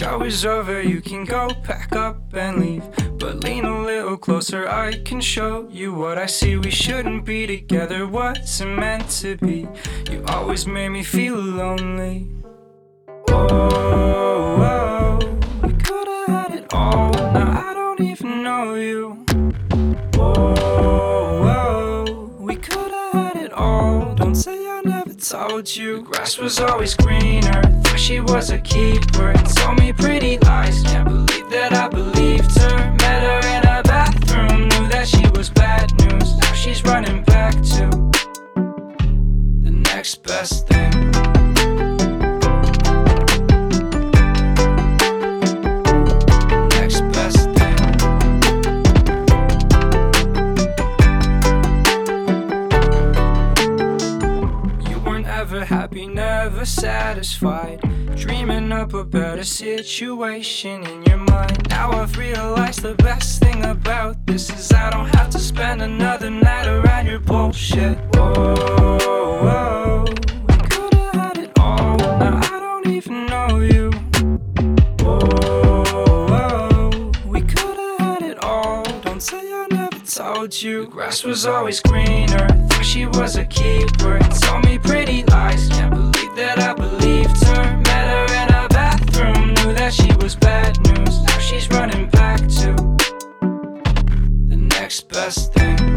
show is over, you can go pack up and leave. But lean a little closer, I can show you what I see. We shouldn't be together, wasn't meant to be. You always made me feel lonely. Oh, we could've had it all. Now I don't even know you. Oh, we could've had it all. Don't say I never told you. Grass was always greener. Thought she was a keeper. Told me pretty lies. Can't believe that I believed her. Met her in a bathroom. Knew that she was bad news. Now she's running back to the next best thing. Happy, never satisfied, dreaming up a better situation in your mind. Now I've realized the best thing about this is I don't have to spend another night around your bullshit. Oh, we could've had it all. Now I don't even know you. Oh, we could've had it all. Don't say I never told you. The grass was always greener. Thought she was a keeper. Told me pretty lies. Can't believe that I believed her. Met her in a bathroom. Knew that she was bad news. Now she's running back to the next best thing.